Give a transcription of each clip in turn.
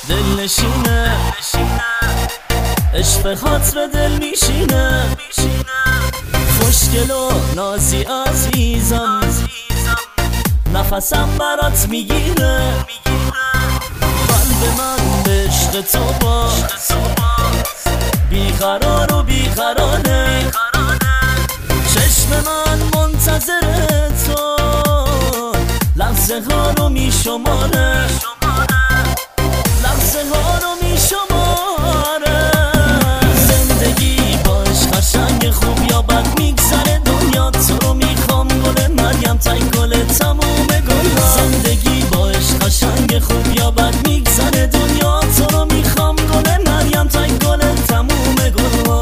دل نشینه عشق خاطر دل میشینه خوشگل و نازی عزیزم نفسم برات میگیره قلب من به عشق تو باز بیقرار و بیقراره چشم من منتظر تو لحظه ها رو میشماره لحظه ها رو میشماره زندگی باش قشنگ خوب یا بد میگذره دنیا تو رو میخوام گل مریم تای گل تموم گل زندگی باش قشنگ خوب یا بد میگذره دنیا تو رو میخوام گل مریم تای گل تموم گل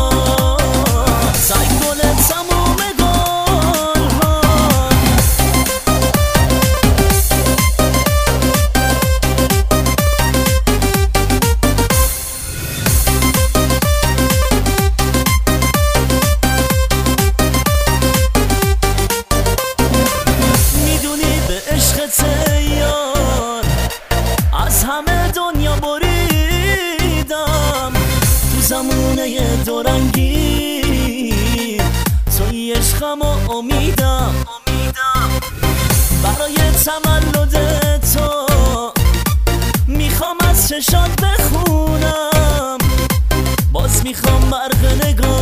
تای گل تموم از همه دنیا بریدم تو زمونه دورنگی توی عشقم و امیدم برای تولد تو میخوام از چشات بخونم باز میخوام برق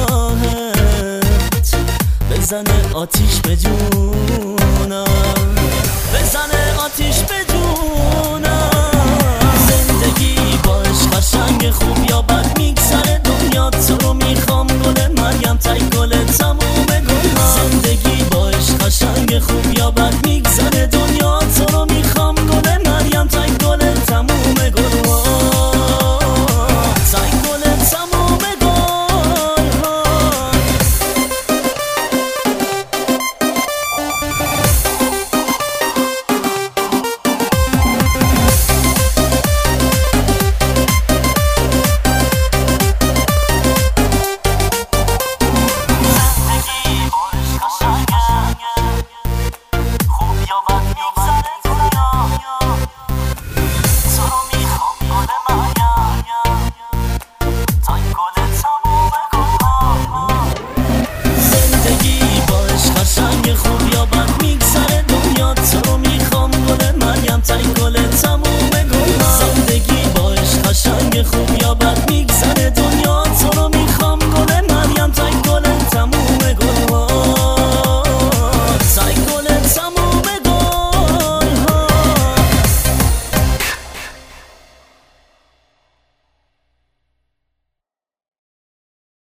نگاهت بزنه آتیش به جونم بزنه آتیش به جونم زندگی باش قشنگ خوب یا بد میگذره دنیا تو رو میخوام گل مریم تای گل تموم گل زندگی باش قشنگ خوب یا بد